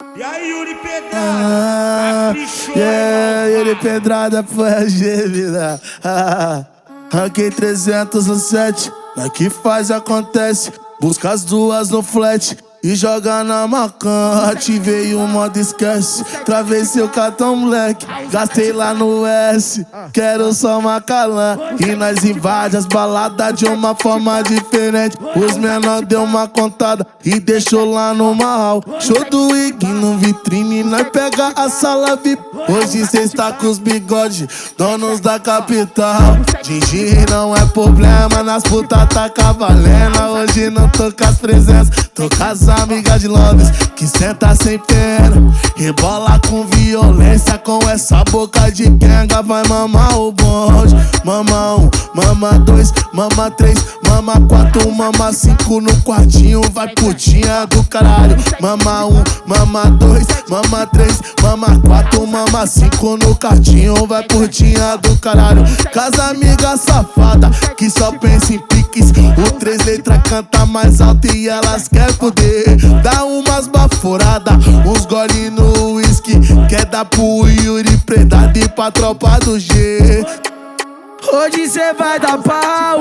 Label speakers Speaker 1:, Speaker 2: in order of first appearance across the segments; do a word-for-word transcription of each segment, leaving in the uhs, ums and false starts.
Speaker 1: E aí, Yuri Pedrada?
Speaker 2: Ah, yeah, Yuri Pedrada foi a Gemina. Ah, ranquei trezentos no set. Aqui faz, acontece. Busca as duas no flat e joga na macan. Ativei o modo esquece. Travei seu cartão, moleque. Gastei lá no S. Quero só Macalã. E nós invade as baladas de uma forma diferente. Os menor deu uma contada e deixou lá no marral. Show do Ig no vitrine, nós pega a sala V I P. Hoje cê está com os bigodes, donos da capital. Gigi não é problema, nas putas tá cavalena. Hoje não tô com as presenças, tô com as amigas de Londres que senta sem pena. Rebola com violência, com essa boca de quenga. Vai mamar o bonde. Mama um, mama dois, mama três, mama quatro, mama cinco no quartinho. Vai putinha do caralho. Mama um, mama dois, mama três, mama quatro, mama cinco no quartinho. Vai putinha do caralho. Casa amiga safada que só pensa em piques. O três letras canta mais alto e elas quer poder. Dá umas baforadas, uns gole no whisky. Quer dar pro Yuri Pedrada e pra tropa do G.
Speaker 3: Hoje cê vai dar pau.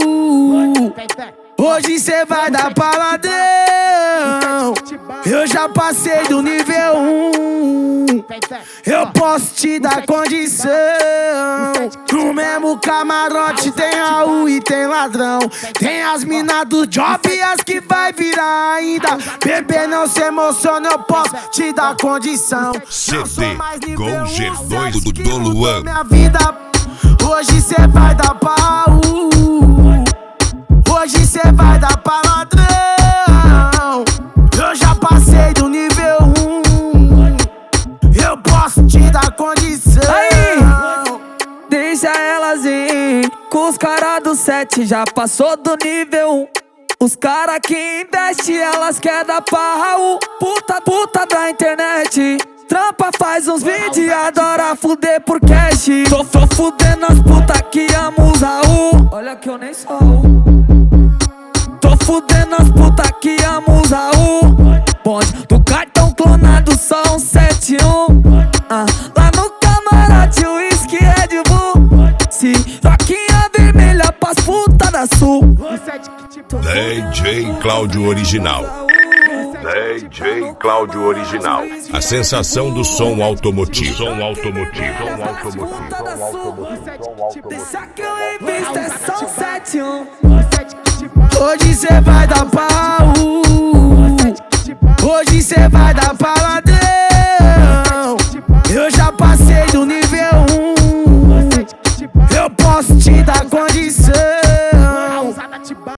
Speaker 3: Hoje cê vai dar paladão. Eu já passei do nível um. Eu posso te dar condição. No mesmo camarote tem Raul e tem ladrão. Tem as minas do job e as que vai virar ainda. Bebê, não se emociona, eu posso te dar condição.
Speaker 4: C D com G dois do Doluan.
Speaker 3: Hoje cê vai dar pau. Hoje cê vai dar pra ladrão. Eu já passei do nível um. Eu posso te dar condição.
Speaker 5: Aí, deixa elas ir. Com os caras do sete já passou do nível um. Os caras que investem, elas quer dar pra Raul. Puta, puta da internet. Trampa, faz uns vídeos e adora fuder por cash. Tô, tô fudendo as putas que amam os Raul. Olha que eu nem sou Raul. Tô fudendo as putas que amam os Raul. Bonde do cartão clonado, só um sete um. Ah, lá no camarote o uísque Red Bull. Se roquinha vermelha pras putas da sul.
Speaker 4: D J Cláudio Original. D J Cláudio Original. A sensação do som automotivo. Som automotivo. Som automotivo.
Speaker 5: Deixa que eu invisto, é só um sete um.
Speaker 3: Hoje cê vai dar pau. Hoje cê vai dar pau.